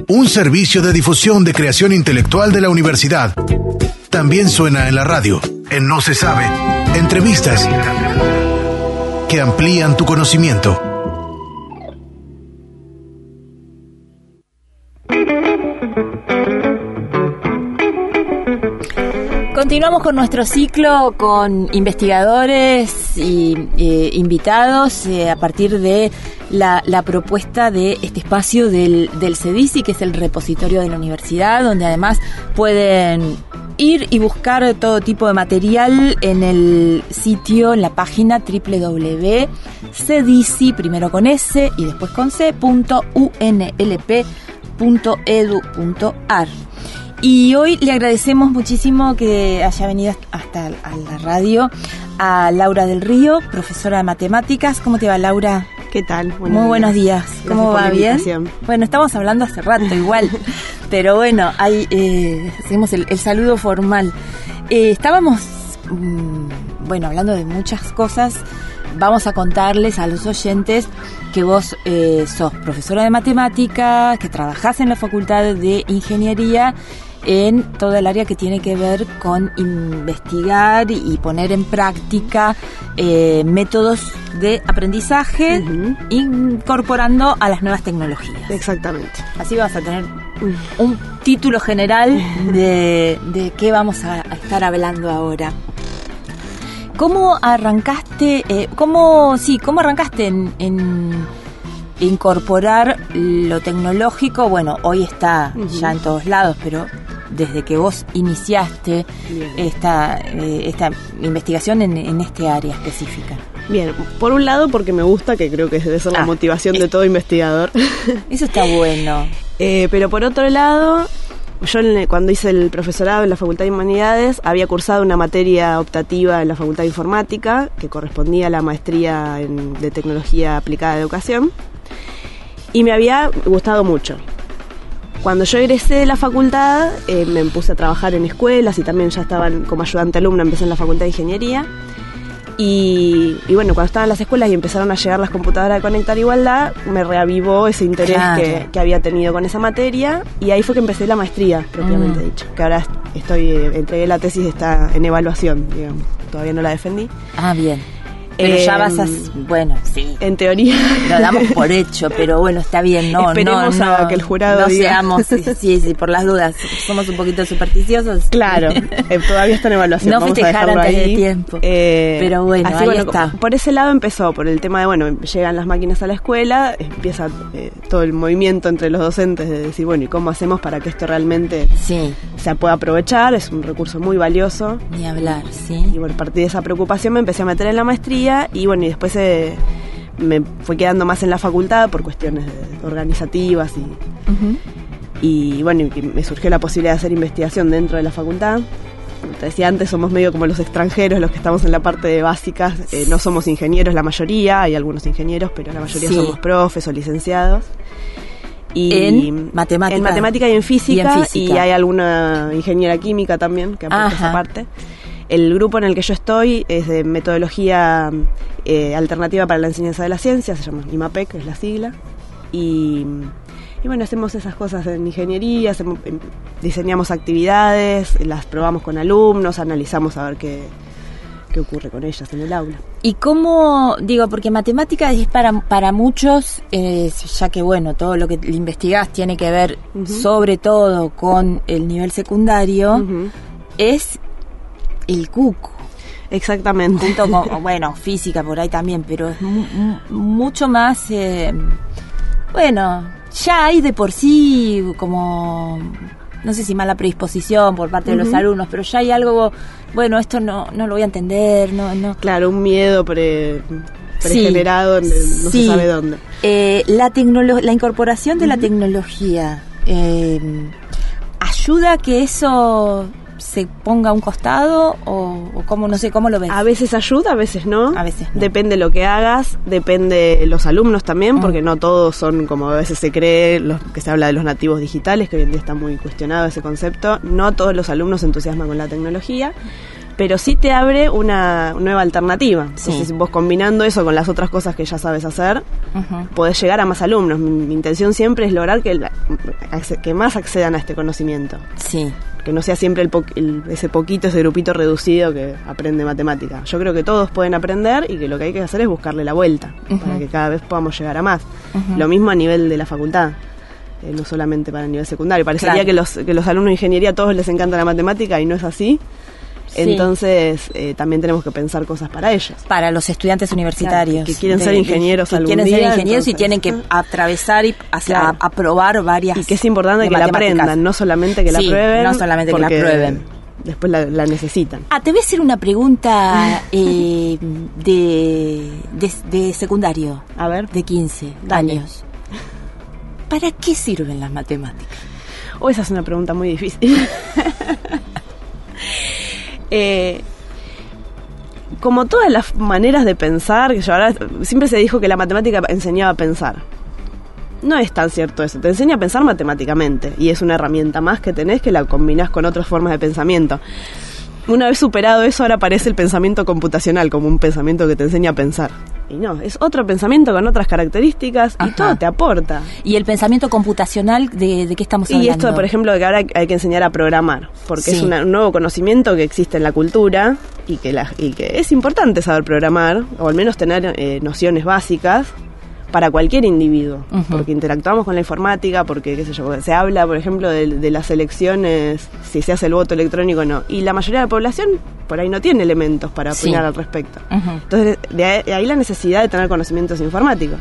Un servicio de difusión de creación intelectual de la universidad. También suena en la radio. En No se sabe. Entrevistas que amplían tu conocimiento. Continuamos con nuestro ciclo con investigadores y invitados a partir de la propuesta de este espacio del CEDICI, que es el repositorio de la universidad, donde además pueden ir y buscar todo tipo de material en el sitio, en la página www.cedici, primero con S y después con c.unlp.edu.ar. Y hoy le agradecemos muchísimo que haya venido hasta la radio a Laura del Río, profesora de matemáticas. ¿Cómo te va, Laura? ¿Qué tal? Muy buenos días. ¿Cómo va? ¿Bien? Bueno, estamos hablando hace rato igual, pero bueno, hacemos el saludo formal. Estábamos, hablando de muchas cosas. Vamos a contarles a los oyentes que vos sos profesora de matemáticas, que trabajás en la Facultad de Ingeniería en toda el área que tiene que ver con investigar y poner en práctica métodos de aprendizaje, incorporando a las nuevas tecnologías. Exactamente. Así vas a tener un título general de qué vamos a estar hablando ahora. ¿Cómo arrancaste? ¿Cómo arrancaste en incorporar lo tecnológico? Bueno, hoy está ya en todos lados, pero desde que vos iniciaste esta investigación en este área específica. Bien, por un lado porque me gusta, que creo que debe ser la motivación de todo investigador. Eso está bueno. Pero por otro lado, yo cuando hice el profesorado en la Facultad de Humanidades había cursado una materia optativa en la Facultad de Informática que correspondía a la maestría de Tecnología Aplicada de Educación y me había gustado mucho. Cuando yo egresé de la facultad me puse a trabajar en escuelas y también ya estaba como ayudante alumna, empecé en la Facultad de Ingeniería. Y bueno, cuando estaban las escuelas y empezaron a llegar las computadoras de Conectar Igualdad, me reavivó ese interés que había tenido con esa materia, y ahí fue que empecé la maestría, propiamente dicho, que ahora entregué la tesis, está en evaluación, digamos, todavía no la defendí. Ah, bien. Pero ya vas a... Bueno, sí. En teoría. Lo damos por hecho, pero bueno, está bien. No, esperemos a que el jurado no diga. Seamos, sí, por las dudas. Somos un poquito supersticiosos. Claro, todavía está en evaluación. No vamos festejar a antes ahí. de tiempo. Pero bueno, así, ahí está. Por ese lado empezó, por el tema de, llegan las máquinas a la escuela, empieza todo el movimiento entre los docentes de decir, ¿y cómo hacemos para que esto realmente se pueda aprovechar? Es un recurso muy valioso. Ni hablar, sí. Y a partir de esa preocupación me empecé a meter en la maestría y después me fue quedando más en la facultad por cuestiones organizativas y me surgió la posibilidad de hacer investigación dentro de la facultad. Como te decía antes, somos medio como los extranjeros, los que estamos en la parte de básicas. No somos ingenieros la mayoría, hay algunos ingenieros, pero la mayoría somos profes o licenciados. En matemática y en física, y hay alguna ingeniera química también que aporta esa parte. El grupo en el que yo estoy es de metodología alternativa para la enseñanza de la ciencia, se llama IMAPEC, es la sigla, y hacemos esas cosas en ingeniería, diseñamos actividades, las probamos con alumnos, analizamos a ver qué ocurre con ellas en el aula. ¿Y cómo, porque matemática es para muchos, ya que todo lo que investigás tiene que ver sobre todo con el nivel secundario, es el cuco. Exactamente. Junto con, física por ahí también, pero es mucho más, ya hay de por sí como, no sé si mala predisposición por parte de los alumnos, pero ya hay algo, esto no lo voy a entender, no. Claro, un miedo pregenerado, no se sabe dónde. La incorporación de la tecnología ayuda a que eso se ponga a un costado o cómo, no sé, ¿cómo lo ves? A veces ayuda, a veces no. A veces no. Depende lo que hagas, depende de los alumnos también, porque no todos son como a veces se cree, que se habla de los nativos digitales, que hoy en día está muy cuestionado ese concepto. No todos los alumnos se entusiasman con la tecnología. pero sí te abre una nueva alternativa. Sí. Entonces, vos combinando eso con las otras cosas que ya sabes hacer, podés llegar a más alumnos. Mi intención siempre es lograr que más accedan a este conocimiento. Sí. Que no sea siempre ese grupito reducido que aprende matemática. Yo creo que todos pueden aprender y que lo que hay que hacer es buscarle la vuelta para que cada vez podamos llegar a más. Lo mismo a nivel de la facultad, no solamente para el nivel secundario. Parecería que los alumnos de ingeniería a todos les encanta la matemática y no es así. Sí. Entonces también tenemos que pensar cosas para ellos. Para los estudiantes universitarios. Que quieren ser ingenieros algún día. Quieren ser ingenieros y tienen que atravesar y aprobar varias. Y que es importante que la aprendan, no solamente que la prueben. No solamente que la prueben. Después la necesitan. Te voy a hacer una pregunta de secundario. A ver. De 15 años. ¿Para qué sirven las matemáticas? Esa es una pregunta muy difícil. Como todas las maneras de pensar, siempre se dijo que la matemática enseñaba a pensar. No es tan cierto eso, te enseña a pensar matemáticamente y es una herramienta más que tenés que la combinás con otras formas de pensamiento. Una vez superado eso, ahora aparece el pensamiento computacional como un pensamiento que te enseña a pensar. Y no, es otro pensamiento con otras características y todo te aporta. ¿Y el pensamiento computacional de qué estamos hablando? Y esto, por ejemplo, de que ahora hay que enseñar a programar, porque es un nuevo conocimiento que existe en la cultura y que es importante saber programar, o al menos tener nociones básicas para cualquier individuo, porque interactuamos con la informática, porque, qué sé yo, se habla, por ejemplo, de las elecciones, si se hace el voto electrónico o no, y la mayoría de la población por ahí no tiene elementos para opinar al respecto. Entonces, de ahí la necesidad de tener conocimientos informáticos.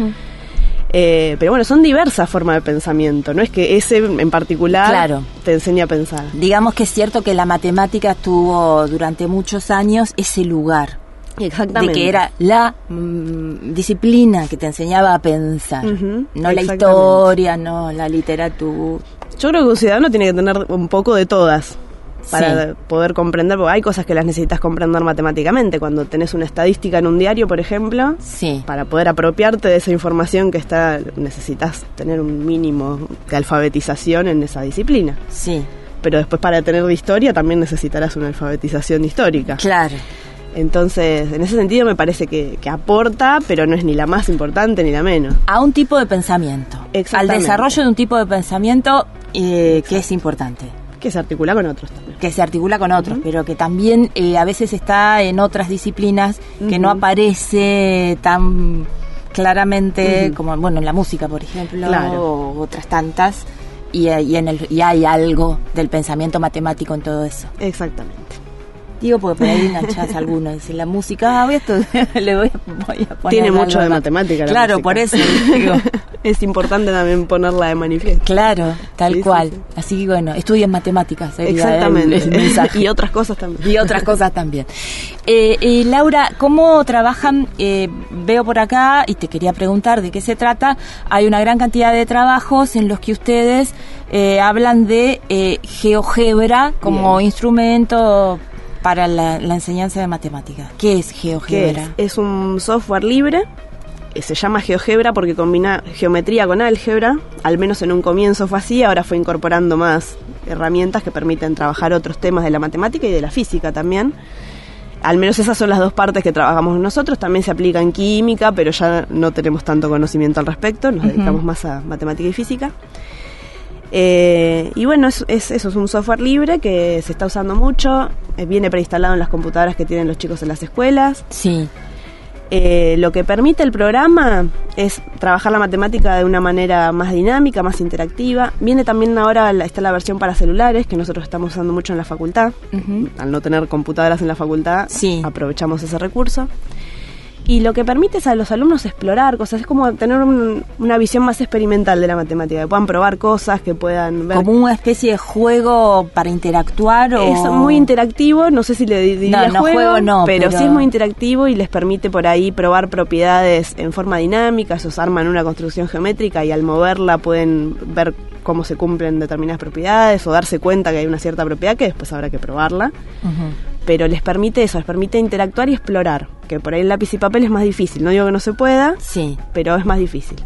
Pero bueno, son diversas formas de pensamiento, no es que ese en particular te enseña a pensar. Digamos que es cierto que la matemática tuvo durante muchos años ese lugar. Exactamente. De que era la disciplina que te enseñaba a pensar, no la historia, no la literatura. Yo creo que un ciudadano tiene que tener un poco de todas para poder comprender, porque hay cosas que las necesitas comprender matemáticamente. Cuando tenés una estadística en un diario, por ejemplo, para poder apropiarte de esa información que está, necesitas tener un mínimo de alfabetización en esa disciplina. Sí. Pero después, para tener de historia también necesitarás una alfabetización histórica. Claro. Entonces, en ese sentido me parece que aporta, pero no es ni la más importante ni la menos. A un tipo de pensamiento. Al desarrollo de un tipo de pensamiento que es importante. Que se articula con otros también. Que se articula con otros, pero que también a veces está en otras disciplinas que no aparece tan claramente como, bueno, en la música, por ejemplo, o otras tantas, y hay algo del pensamiento matemático en todo eso. Exactamente. Digo, porque por ahí enganchás a alguno, decir la música, le voy a poner. Tiene mucho de matemática. Claro, por eso digo. Es importante también ponerla de manifiesto. Claro, tal cual. Sí. Así que bueno, estudien matemáticas. Exactamente. El mensaje. Y otras cosas también. Y otras cosas también. Laura, ¿cómo trabajan? Veo por acá, y te quería preguntar de qué se trata. Hay una gran cantidad de trabajos en los que ustedes hablan de GeoGebra como instrumento para la enseñanza de matemáticas. ¿Qué es GeoGebra? Es un software libre, se llama GeoGebra porque combina geometría con álgebra, al menos en un comienzo fue así, ahora fue incorporando más herramientas que permiten trabajar otros temas de la matemática y de la física también. Al menos esas son las dos partes que trabajamos nosotros, también se aplica en química, pero ya no tenemos tanto conocimiento al respecto, nos dedicamos más a matemática y física. Y bueno, eso es un software libre que se está usando mucho, viene preinstalado en las computadoras que tienen los chicos en las escuelas. Sí. Lo que permite el programa es trabajar la matemática de una manera más dinámica, más interactiva. Viene también ahora, está la versión para celulares, que nosotros estamos usando mucho en la facultad. Al no tener computadoras en la facultad, aprovechamos ese recurso. Y lo que permite es a los alumnos explorar cosas, es como tener una visión más experimental de la matemática, que puedan probar cosas, que puedan ver. ¿Como una especie de juego para interactuar? Es muy interactivo, no sé si le diría juego, pero sí es muy interactivo y les permite por ahí probar propiedades en forma dinámica. Ellos arman una construcción geométrica y al moverla pueden ver cómo se cumplen determinadas propiedades o darse cuenta que hay una cierta propiedad que después habrá que probarla. Pero les permite eso, les permite interactuar y explorar, que por ahí el lápiz y papel es más difícil, no digo que no se pueda, pero es más difícil.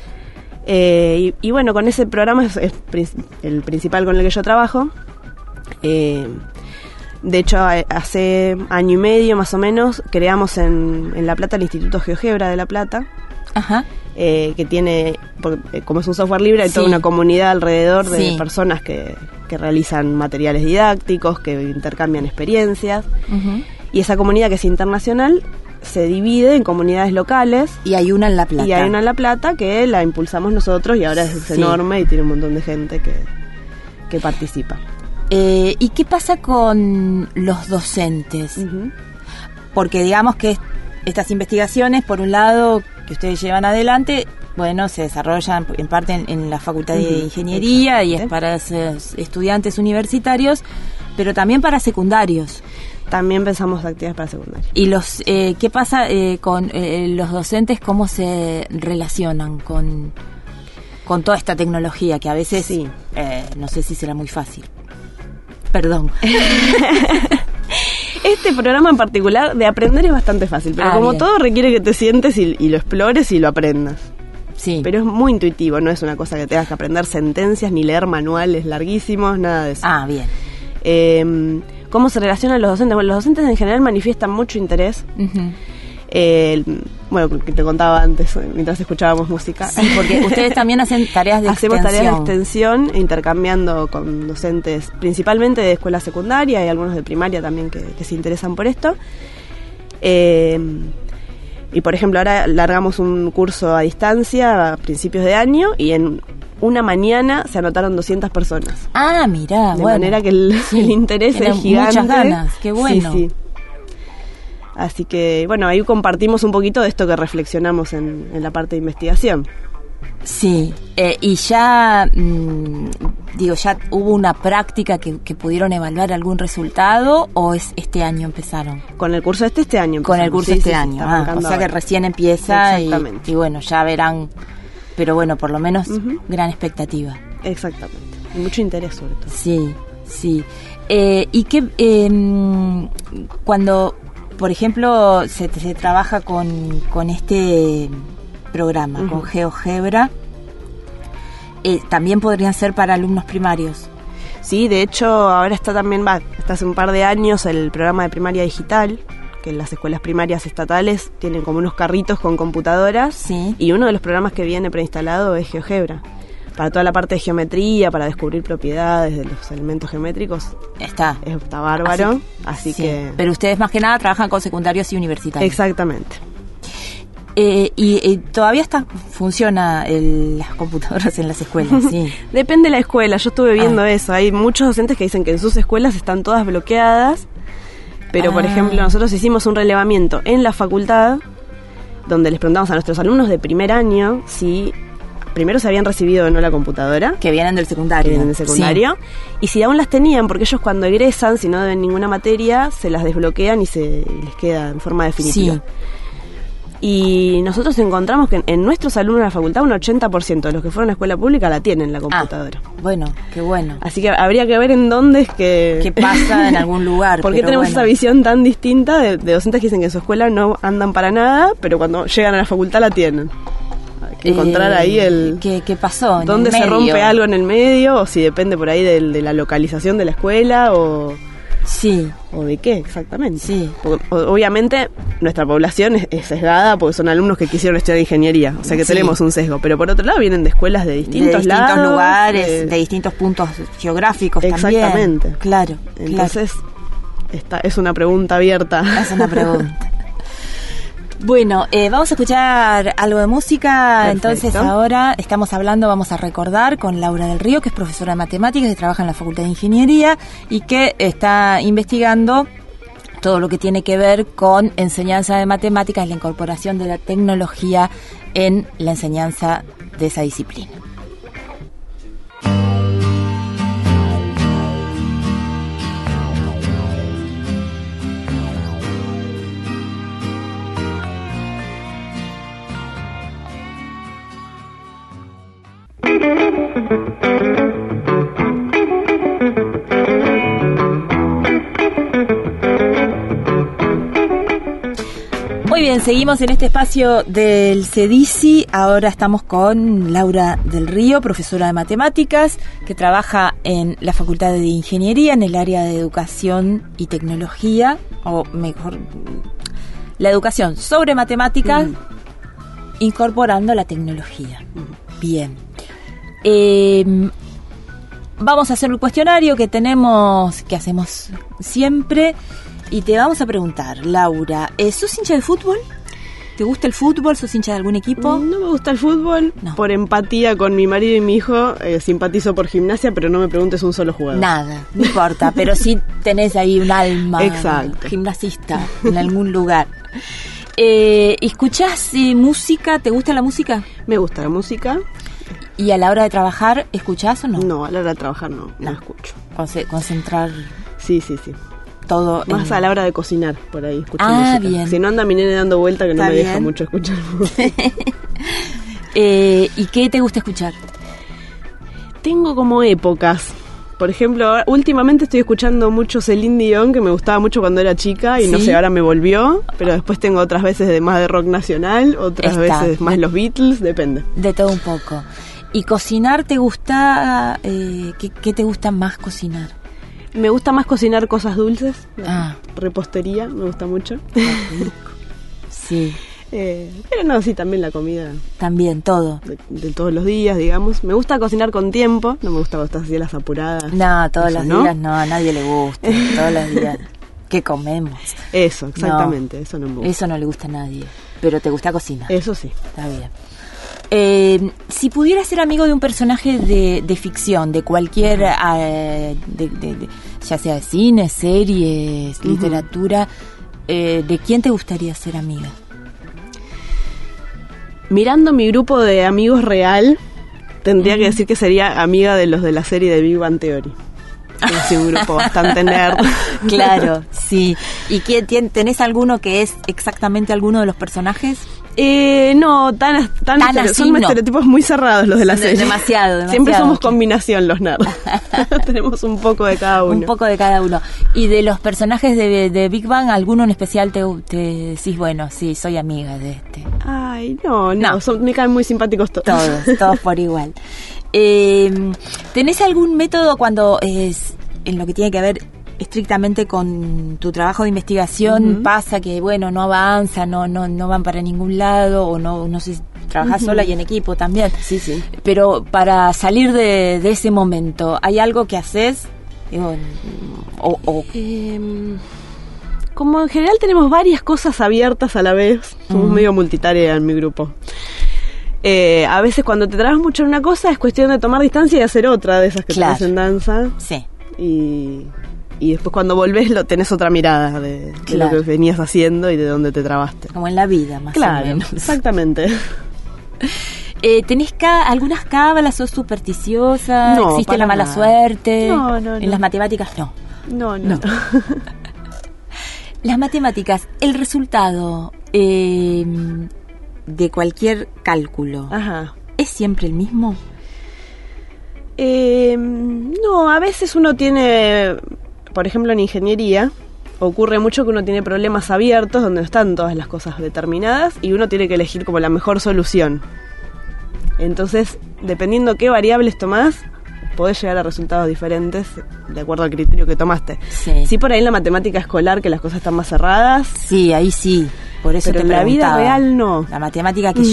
Y bueno, con ese programa es el principal con el que yo trabajo. De hecho, hace año y medio más o menos creamos en La Plata el Instituto GeoGebra de La Plata. Ajá. Que tiene, como es un software libre, hay toda una comunidad alrededor de personas que realizan materiales didácticos, que intercambian experiencias. Uh-huh. Y esa comunidad, que es internacional, se divide en comunidades locales. Y hay una en La Plata. Y hay una en La Plata que la impulsamos nosotros y ahora es enorme y tiene un montón de gente que participa. ¿Y qué pasa con los docentes? Uh-huh. Porque digamos que estas investigaciones, por un lado, que ustedes llevan adelante, bueno, se desarrollan en parte en la Facultad de Ingeniería y es para estudiantes universitarios, pero también para secundarios. También pensamos actividades para secundarios. ¿Y qué pasa con los docentes? ¿Cómo se relacionan con toda esta tecnología que a veces, no sé si será muy fácil? Perdón. Este programa en particular de aprender es bastante fácil, pero como bien. Todo requiere que te sientes y lo explores y lo aprendas. Sí. Pero es muy intuitivo, no es una cosa que tengas que aprender sentencias ni leer manuales larguísimos, nada de eso. Ah, bien. ¿Cómo se relacionan los docentes? Bueno, los docentes en general manifiestan mucho interés. Uh-huh. Bueno, que te contaba antes, mientras escuchábamos música. Sí, porque ustedes también hacen tareas de extensión. Hacemos tareas de extensión, intercambiando con docentes, principalmente de escuela secundaria y algunos de primaria también que se interesan por esto. Y por ejemplo, ahora largamos un curso a distancia a principios de año y en una mañana se anotaron 200 personas. Ah, mirá, de manera que el interés es gigante. Muchas ganas, qué bueno. Sí. Así que, bueno, ahí compartimos un poquito de esto que reflexionamos en la parte de investigación. Sí, y ya, ya hubo una práctica que pudieron evaluar algún resultado, ¿o es este año empezaron? Con el curso este año empezamos. Con el curso este año, o sea que recién empieza y bueno, ya verán, pero bueno, por lo menos gran expectativa. Exactamente, y mucho interés sobre todo. Sí. Y que cuando, por ejemplo, se trabaja con este programa, con GeoGebra, también podrían ser para alumnos primarios. Sí, de hecho ahora está también, hasta hace un par de años, el programa de primaria digital, que en las escuelas primarias estatales tienen como unos carritos con computadoras, y uno de los programas que viene preinstalado es GeoGebra. Para toda la parte de geometría, para descubrir propiedades de los elementos geométricos. Está bárbaro, así que... Pero ustedes más que nada trabajan con secundarios y universitarios. Exactamente. Y todavía funciona las computadoras en las escuelas, sí. Depende de la escuela, yo estuve viendo eso. Hay muchos docentes que dicen que en sus escuelas están todas bloqueadas, pero por ejemplo nosotros hicimos un relevamiento en la facultad donde les preguntamos a nuestros alumnos de primer año si primero se habían recibido o no la computadora. Que vienen del secundario. Sí. Y si aún las tenían, porque ellos cuando egresan, si no deben ninguna materia, se las desbloquean y les queda en forma definitiva. Sí. Y nosotros encontramos que en nuestros alumnos de la facultad un 80% de los que fueron a escuela pública la tienen la computadora. Bueno, qué bueno. Así que habría que ver en dónde es que... ¿Qué pasa en algún lugar? ¿Por qué tenemos esa visión tan distinta de docentes que dicen que en su escuela no andan para nada, pero cuando llegan a la facultad la tienen? Hay que encontrar ahí ¿Qué pasó? ¿Dónde se rompe algo en el medio? O si depende por ahí de la localización de la escuela o... Sí. ¿O de qué exactamente? Sí. Porque, obviamente nuestra población es sesgada porque son alumnos que quisieron estudiar ingeniería, o sea que tenemos un sesgo, pero por otro lado vienen de escuelas de distintos lados, lugares, de distintos puntos geográficos. Exactamente. También. Claro. Entonces es una pregunta abierta. Es una pregunta. Bueno, vamos a escuchar algo de música. Perfecto. Entonces ahora vamos a recordar con Laura del Río, que es profesora de matemáticas, que trabaja en la Facultad de Ingeniería y que está investigando todo lo que tiene que ver con enseñanza de matemáticas y la incorporación de la tecnología en la enseñanza de esa disciplina. Muy bien, seguimos en este espacio del CEDICI. Ahora estamos con Laura del Río, profesora de matemáticas, que trabaja en la Facultad de Ingeniería, en el área de educación y tecnología, o mejor, la educación sobre matemáticas, incorporando la tecnología. Bien. Vamos a hacer un cuestionario que hacemos siempre, y te vamos a preguntar, Laura, ¿sos hincha de fútbol? ¿Te gusta el fútbol? ¿Sos hincha de algún equipo? No me gusta el fútbol. No. Por empatía con mi marido y mi hijo, simpatizo por Gimnasia, pero no me preguntes un solo jugador. Nada, no importa, pero sí tenés ahí un alma gimnasista en algún lugar. ¿Escuchás música? ¿Te gusta la música? Me gusta la música. ¿Y a la hora de trabajar escuchás o no? No, a la hora de trabajar no escucho. Concentrar. Sí. Todo más a la hora de cocinar, por ahí escucho música. Bien. Si no anda mi nene dando vuelta, que no me deja mucho escuchar música. ¿Y qué te gusta escuchar? Tengo como épocas. Por ejemplo, últimamente estoy escuchando mucho Celine Dion, que me gustaba mucho cuando era chica, y no sé, ahora me volvió, pero después tengo otras veces más de rock nacional, otras veces más los Beatles, depende. De todo un poco. ¿Y cocinar te gusta? ¿Qué te gusta más cocinar? Me gusta más cocinar cosas dulces, repostería, me gusta mucho. Sí. Pero no, sí, también la comida. También, todo. De todos los días, digamos. Me gusta cocinar con tiempo, no me gusta cuando estás así a las apuradas. No, todos los días no, a nadie le gusta. Todos los días. ¿Qué comemos? Eso, exactamente, eso no me gusta. Eso no le gusta a nadie, pero te gusta cocinar. Eso sí. Está bien. Si pudieras ser amigo de un personaje de ficción, de cualquier, ya sea de cine, series, literatura, ¿de quién te gustaría ser amiga? Mirando mi grupo de amigos real, tendría que decir que sería amiga de los de la serie de Big Bang Theory. Es un grupo bastante nerd. Claro, sí. ¿Y tenés alguno que es exactamente alguno de los personajes? No, tan así, son estereotipos muy cerrados los de la serie. Demasiado. Siempre somos combinación los nerds. Tenemos un poco de cada uno. Un poco de cada uno. Y de los personajes de Big Bang, ¿alguno en especial te decís, bueno, sí, soy amiga de este? Ay, no. Me caen muy simpáticos todos. Todos por igual. ¿Tenés algún método cuando es en lo que tiene que ver estrictamente con tu trabajo de investigación? Pasa que, bueno, no avanza, no van para ningún lado, o no sé, trabajás sola y en equipo también. Sí. Pero para salir de ese momento, ¿hay algo que haces? Como en general tenemos varias cosas abiertas a la vez, somos medio multitarea en mi grupo. A veces cuando te trabas mucho en una cosa es cuestión de tomar distancia y hacer otra de esas que tenés en danza. Sí. Y después cuando volvés tenés otra mirada de lo que venías haciendo y de dónde te trabaste. Como en la vida, más o menos. Exactamente. ¿Tenés algunas cábalas? ¿Sos supersticiosa? No, ¿existe la mala suerte? No. ¿En las matemáticas? No. Las matemáticas, el resultado de cualquier cálculo, ¿es siempre el mismo? No, a veces uno tiene, por ejemplo en ingeniería, ocurre mucho que uno tiene problemas abiertos donde no están todas las cosas determinadas y uno tiene que elegir como la mejor solución. Entonces, dependiendo qué variables tomás, podés llegar a resultados diferentes de acuerdo al criterio que tomaste. Sí, por ahí en la matemática escolar, que las cosas están más cerradas. Sí, ahí sí. Por eso pero te en la vida real no. La matemática que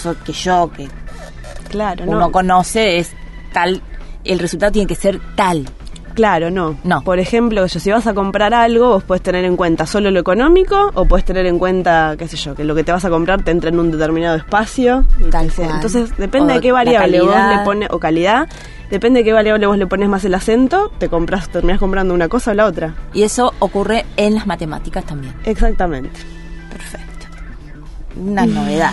claro, uno conoce es tal, el resultado tiene que ser tal. Claro, no. Por ejemplo, si vas a comprar algo, vos podés tener en cuenta solo lo económico o podés tener en cuenta, qué sé yo, que lo que te vas a comprar te entra en un determinado espacio. Tal cual. Entonces, depende de qué variable vos le pones, o calidad, depende de qué variable vos le pones más el acento, terminás comprando una cosa o la otra. Y eso ocurre en las matemáticas también. Exactamente. Perfecto. Una novedad.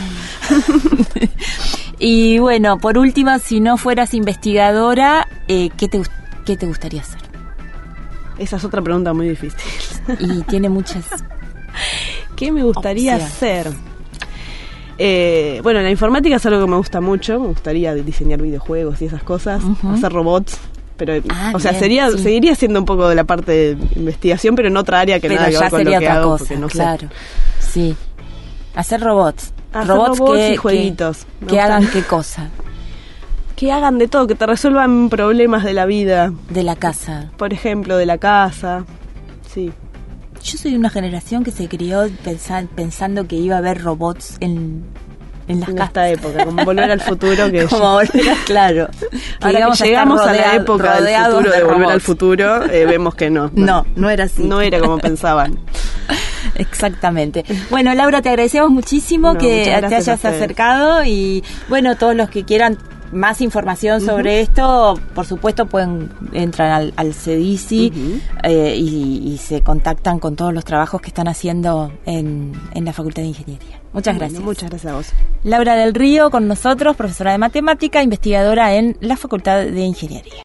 Y bueno, por último, si no fueras investigadora, ¿qué te gustaría hacer? Esa es otra pregunta muy difícil. Y tiene muchas. ¿Qué me gustaría hacer? Bueno, la informática es algo que me gusta mucho. Me gustaría diseñar videojuegos y esas cosas, hacer robots. Pero, seguiría siendo un poco de la parte de investigación, pero en otra área que nada que ver con lo que hago, porque no sé. Sí. Hacer robots. Robots y jueguitos. Que hagan qué cosa. Que hagan de todo, que te resuelvan problemas de la vida. De la casa. Por ejemplo, de la casa. Sí. Yo soy de una generación que se crió pensando que iba a haber robots en las casas. Esta época, como Volver al Futuro. Que como Volver, claro. Ahora que llegamos a la época del futuro de Volver al Futuro, vemos que no. No era así. No era como pensaban. Exactamente. Bueno, Laura, te agradecemos muchísimo que te hayas acercado y bueno, todos los que quieran más información sobre esto, por supuesto pueden entrar al CEDICI y se contactan con todos los trabajos que están haciendo en la Facultad de Ingeniería. Muchas gracias. Muchas gracias a vos. Laura del Río con nosotros, profesora de matemática, investigadora en la Facultad de Ingeniería.